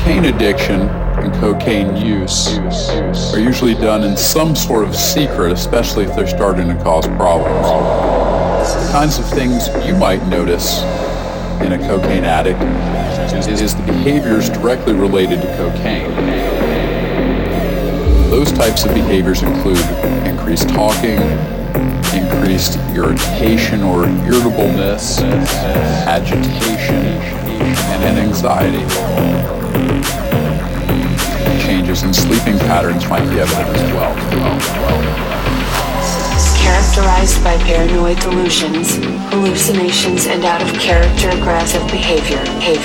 Cocaine addiction and cocaine use are usually done in some sort of secret, especially if they're starting to cause problems. The kinds of things you might notice in a cocaine addict is the behaviors directly related to cocaine. Those types of behaviors include increased talking, increased irritation or irritableness, agitation, and anxiety. Changes in sleeping patterns might be evident as well. Characterized by paranoid delusions, hallucinations, and out-of-character aggressive behavior.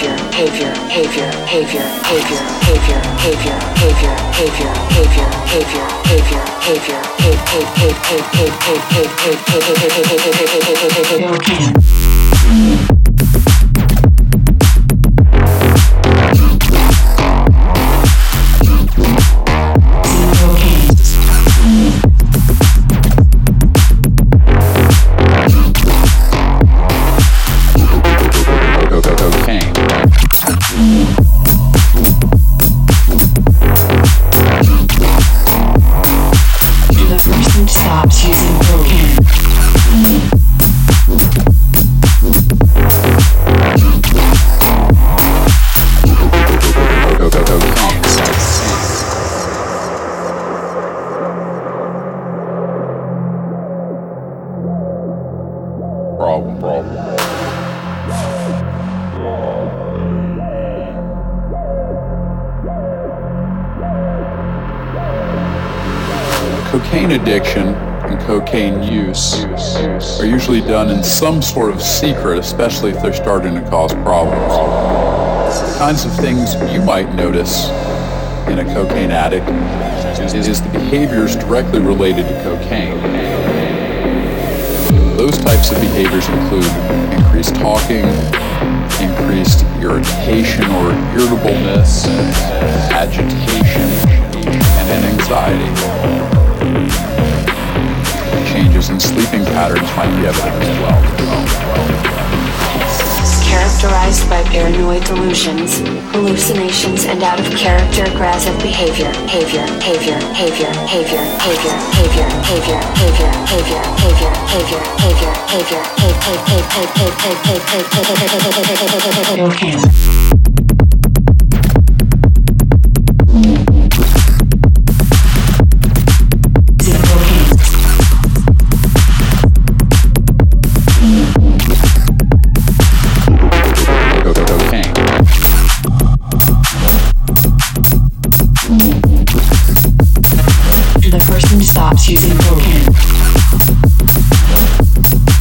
Cocaine addiction and cocaine use are usually done in some sort of secret, especially if they're starting to cause problems. The kinds of things you might notice in a cocaine addict is the behaviors directly related to cocaine. Those types of behaviors include increased talking, increased irritation or irritableness, agitation, and anxiety. Changes in sleeping patterns might be evident as well. Characterized by paranoid delusions, hallucinations, and out-of-character aggressive behavior. The person stops using cocaine.